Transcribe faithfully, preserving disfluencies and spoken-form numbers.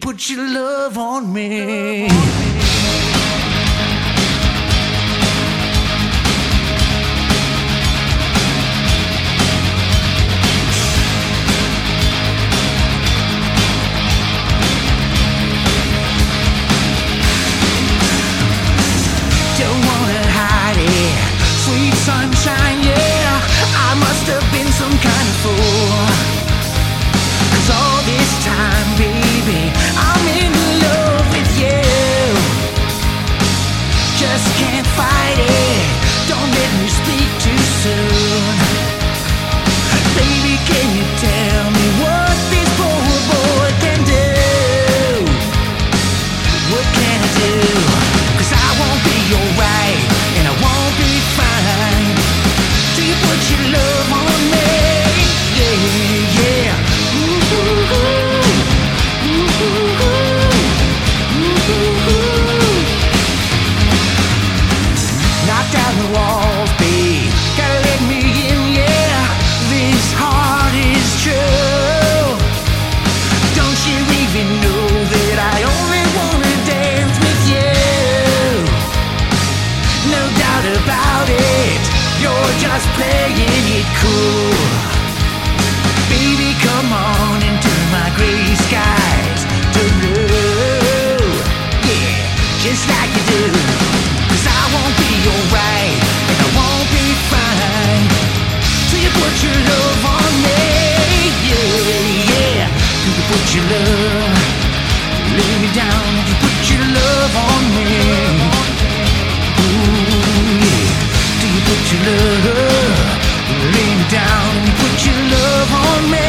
Put your love on me. Don't wanna hide it, sweet sunshine, yeah. I must have been some kind of fool, 'cause all this time, baby, I'm in love with you. Just can't fight it, don't let me speak too soon. Baby, can you tell me what this poor boy can do? What can I do? 'Cause I won't be alright, and I won't be fine till you put your love on me. Yeah, yeah. Ooh, ooh, ooh, ooh, ooh. Knock down the walls, babe, gotta let me in, yeah. This heart is true. Don't you even know that I only wanna dance with you? No doubt about it, you're just playing it cool. Baby, come on and turn my gray skies to blue. Yeah, just like you do. 'Cause I won't be alright, and I won't be fine till you put your love on me. Yeah, yeah. Till you put your love, lay me down, you put your love on me. Ooh, yeah. Till you put your love, lay me down, and you put your love on me.